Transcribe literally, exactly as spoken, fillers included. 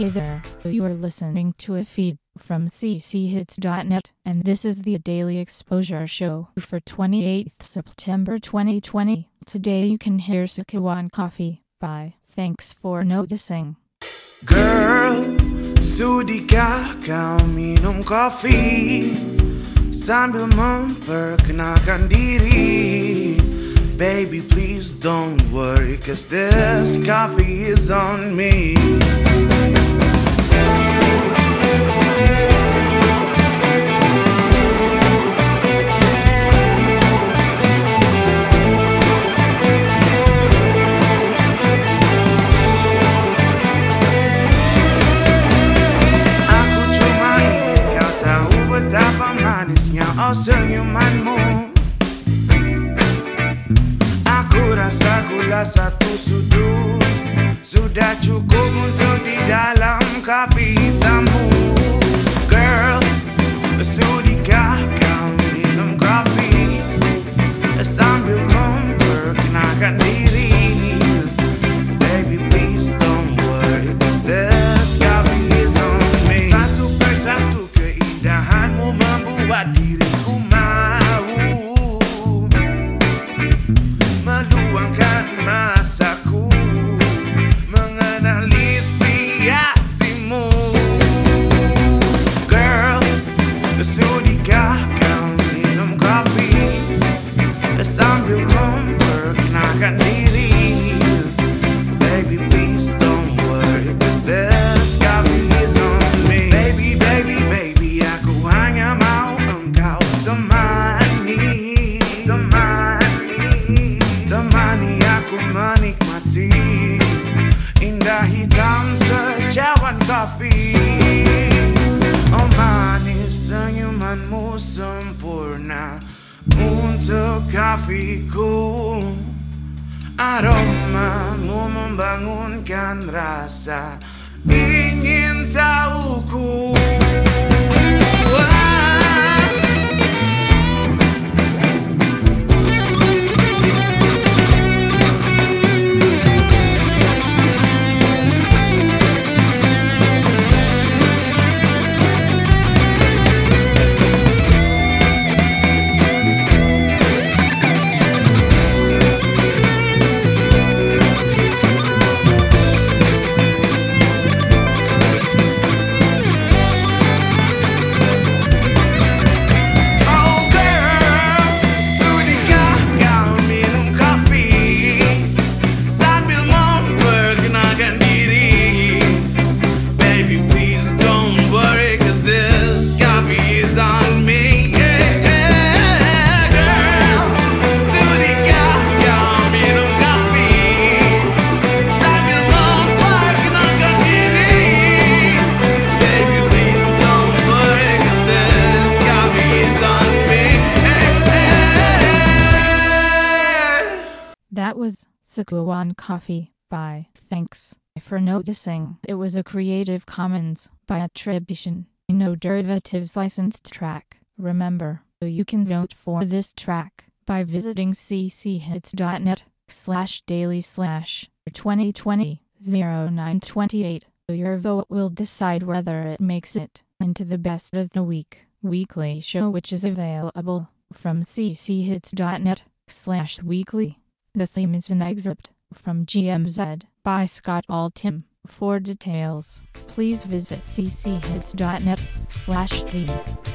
Hey there, you are listening to a feed from c c hits dot net, and this is the Daily Exposure Show for twenty-eighth September twenty twenty. Today you can hear Sikuan Coffee by Thanks for Noticing. Girl, sudi ka kau minum kopi sambil memperkenalkan diri. Baby, please don't worry, cause this coffee is on me. Aku cuma ingin kau tahu betapa manisnya oh senyumanmu. Aku rasa gula satu sudut sudah cukup untuk di dalam kopi hitammu. Girl, sudikah kau minum kopi sambil memperkenalkan diri. Baby, please don't worry, cause this coffee is on me. Satu persatu keindahanmu membuat diriku mau meluangkan masaku mengenali si hatimu. Girl, sudikah kau minum kopi sambil memperkenalkan diri. Baby, please don't worry, cause this coffee is on me. Baby, baby, baby, aku hanya mau engkau temani. Temani Temani aku menikmati indah hitam secawan kopi. Oh manis senyumanmu sempurna untuk kopiku. Aromamu membangunkan rasa ingin tahuku. That was Sikuan Coffee by Thanks for Noticing. It was a Creative Commons by attribution, no derivatives licensed track. Remember, you can vote for this track by visiting c c hits dot net slash daily slash twenty twenty oh nine twenty-eight. Your vote will decide whether it makes it into the best of the week weekly show, which is available from c c hits dot net slash weekly. The theme is an excerpt from G M Z by Scott Altham. For details, please visit c c hits dot net slash theme.